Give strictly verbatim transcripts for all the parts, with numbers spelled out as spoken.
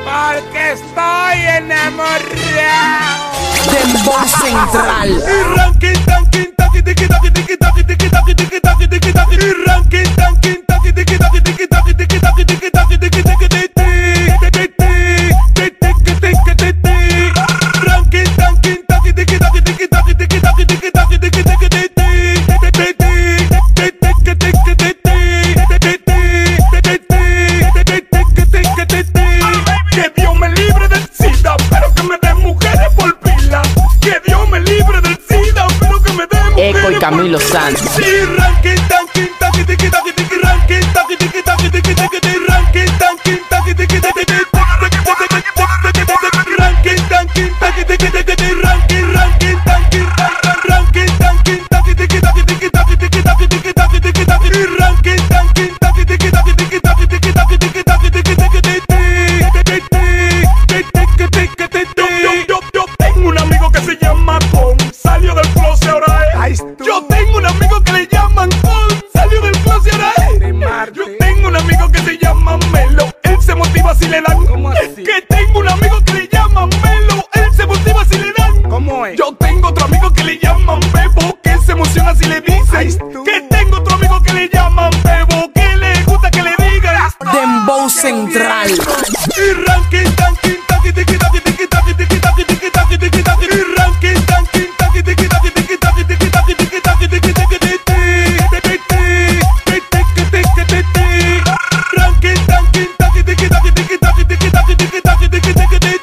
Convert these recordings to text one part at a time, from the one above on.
Porque estoy enamorado. Dembow Central. Y ranking, tanking, taki, tiki, taki, tiki, taki, tiki, taki, tiki, taki, tiki, taki. Y ranking, tanking, taki, tiki, taki, tiki, taki, tiki, taki, tiki, taki, tiki, tiki, tiki. Ranking, tanking, taki, tiki, taki, tiki, taki, tiki, taki, tiki, taki, tiki, tiki, tiki. Que Dios me libre del SIDA, pero que me den mujeres por pila. Que Dios me libre del SIDA, pero que me den mujeres Eco y por Camilo pila. Santos. Sí, ranking, tanking, taki, tiki, taki, tiki, ranking, taki, tiki, taki, tiki, tiki, tiki, ranking, tanking, taki, tiki, tiki, tiki, ranking, tanking, taki, tiki, tiki, tiki, ranking, ranking, tanking, ranking, tanking, taki, tiki, taki, tiki, taki, tiki, taki, tiki, taki, tiki, taki, ranking, tanking, taki, tiki, taki, tiki, taki, tiki, taki, tiki, taki, tiki, tiki, tiki. Yo tengo un amigo que se llama Con, salió del closet ahora es. Yo tengo un amigo que le llaman Con, salió del closet ahora es. Yo tengo un amigo que se llama Melo, él se motiva si le dan. Que tengo un amigo que le llaman Melo, él se motiva si le dan. ¿Cómo es? Yo tengo otro amigo que le llaman Bebo, que se emociona si le dicen. Que tengo otro amigo que le llaman Bebo, que le gusta que le digan. Dembow Central. Y ranking, tanking, taki, tiki, taki, tiki, taki, tiki, taki, tiki, taki, tiki, taki. Y ranking, tanking, taki, tiki, taki, tiki, taki, tiki, taki, tiki, taki, tiki, tiki, tiki. Ranking, tanking, taki, tiki, taki, tiki, taki, tiki, taki, tiki, taki, tiki, tiki, tiki.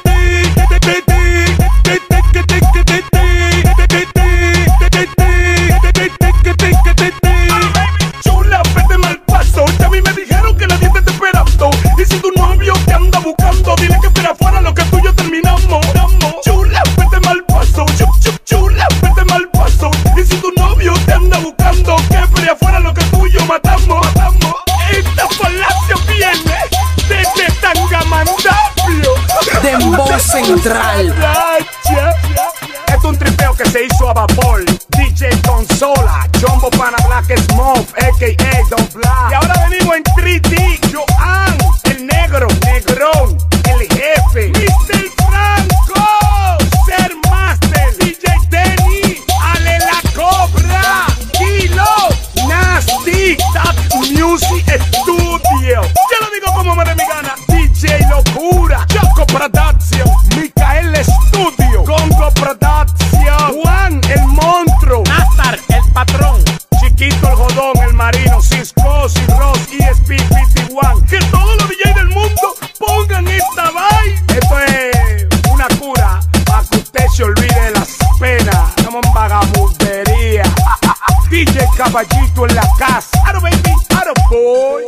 Chula, vete mal paso, ya a mí me dijeron que nadie te está esperando. Y si tu novio te anda buscando, dile que espera afuera lo que tú y yo terminamos. Chula, vete mal paso, chula, vete mal paso. Y si tu novio te anda buscando, que espera afuera lo que tú y yo matamos. Esta falacia viene desde Tangamandapio. Dembow Central. Esto es un tripeo que se hizo a vapor. D J Consola, Jumbo Pana Black Smoke, a k a Don Black. Y ahora venimos en tres D. Joan, el negro, negrón, el jefe, mister Franco, Ser Master, D J Denny, Ale la Cobra, Kilo, Nasty, Tap Music Studio. Ya lo digo como me dé mi gana. D J Locura, Choco Production, Micael Studio, Congo Production, Juan el monstruo, Nazar el patrón, Chiquito el jodón, el marino, Cisco, Ross, E S P cincuenta y uno. Que todos los D J del mundo pongan esta vaina. Esto es una cura para que usted se olvide de las penas. Estamos en vagabundería. D J Caballito en la casa. Aro baby, aro boy.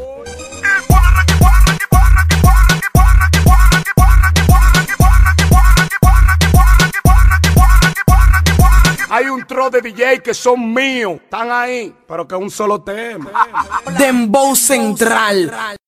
Hay un tro de D J que son míos, están ahí, pero que es un solo tema. Dembow Central.